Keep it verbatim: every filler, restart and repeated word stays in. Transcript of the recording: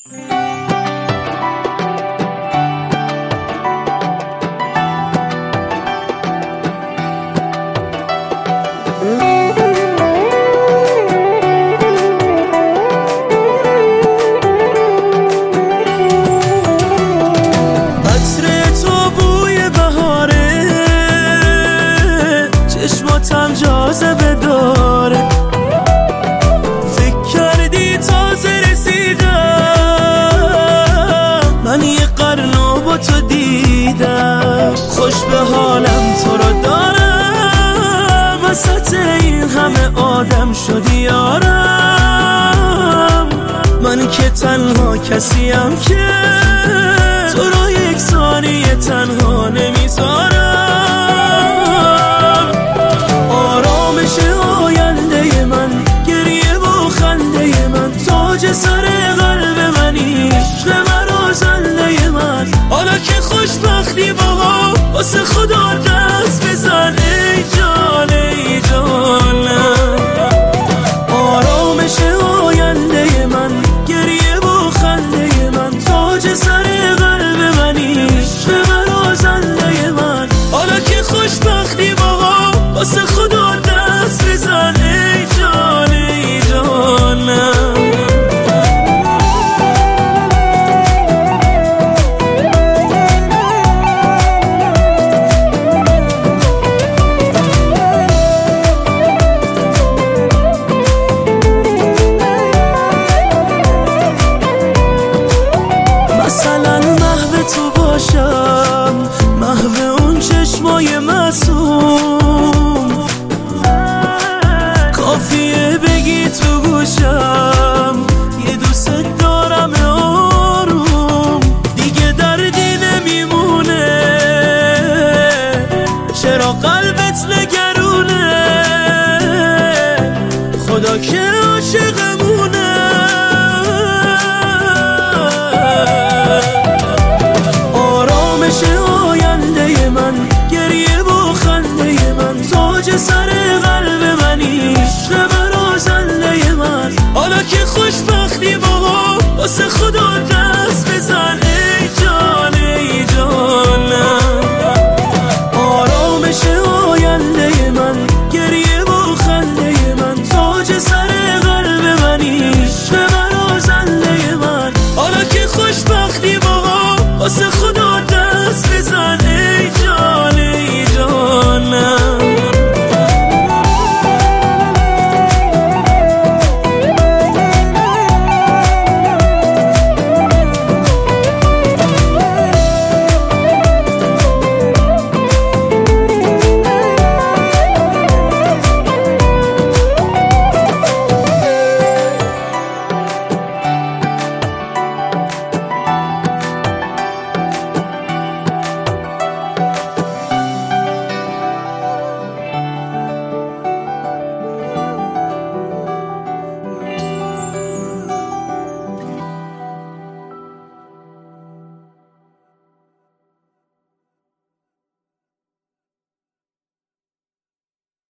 چشماتم جاذبه داره، فکر کردی تازه رسیدم، من یه قرنو با تو دیدم، خوش به حالم تو رو دارم، وسط این همه آدم شدی یارم، من که تنها کسیم که تو رو یک ثانیه تنها نمیذارم. تاج سر قلب منی، عشق مرا زنده من، حالا که خوشبختی باها واسه خدا دست بزن ای جان ای جانم. آرامش آینده من، گریه و خنده من، تاج سر قلب منی، عشق مرا زنده من، حالا که خوشبختی باها واسه خدا دست بزن ای جان ای جانم. مثلا محو تو باشم، محو اون چشمای معصوم، کافیه بگی تو گوشم یه دوست دارم آروم، دیگه دردی نمیمونه، چرا قلبت نگرونه، خدا که عاشقمونه. تاج سر قلب منی، عشق مرا زنده من، حالا که خوشبختی باها واسه خدا دست